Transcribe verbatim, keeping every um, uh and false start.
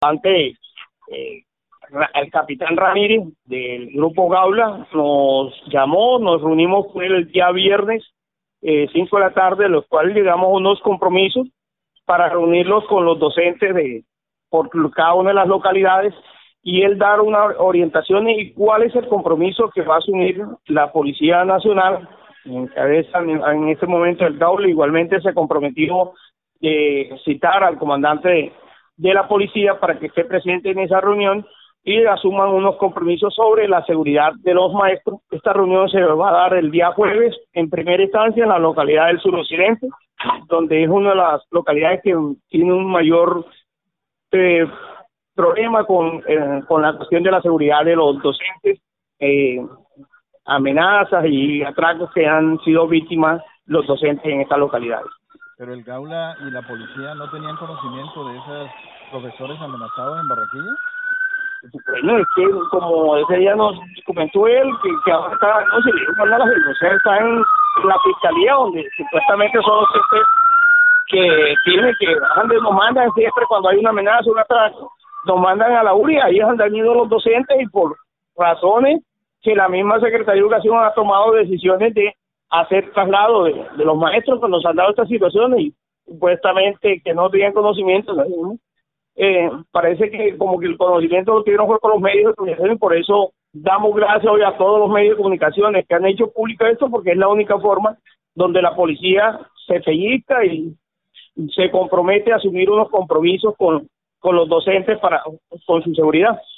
Ante eh, el capitán Ramírez del grupo Gaula nos llamó, nos reunimos fue el día viernes, eh, cinco de la tarde, los cuales llegamos a unos compromisos para reunirlos con los docentes de por cada una de las localidades y él dar una orientación y cuál es el compromiso que va a asumir la Policía Nacional en cabeza en, en este momento el Gaula. Igualmente se comprometió de citar al comandante de, de la policía para que esté presente en esa reunión y asuman unos compromisos sobre la seguridad de los maestros. Esta reunión se va a dar el día jueves en primera instancia en la localidad del suroccidente, donde es una de las localidades que tiene un mayor eh, problema con, eh, con la cuestión de la seguridad de los docentes, eh, amenazas y atracos que han sido víctimas los docentes en estas localidades. Pero el Gaula y la policía no tenían conocimiento de esos profesores amenazados en Barranquilla. Bueno, es que como ese día nos comentó él, que, que ahora está, no sé, la denuncia está en la fiscalía, donde supuestamente son los jefes que tienen que, nos mandan siempre cuando hay una amenaza, un atraco, nos mandan a la U R I, ahí han ido los docentes y por razones que la misma Secretaría de Educación ha tomado decisiones de hacer traslado de, de los maestros cuando se han dado estas situaciones y supuestamente que no tenían conocimiento, ¿no? Eh, parece que como que el conocimiento lo tuvieron fue con los medios de comunicación y por eso damos gracias hoy a todos los medios de comunicación que han hecho público esto, porque es la única forma donde la policía se pellizca y se compromete a asumir unos compromisos con, con los docentes para con su seguridad.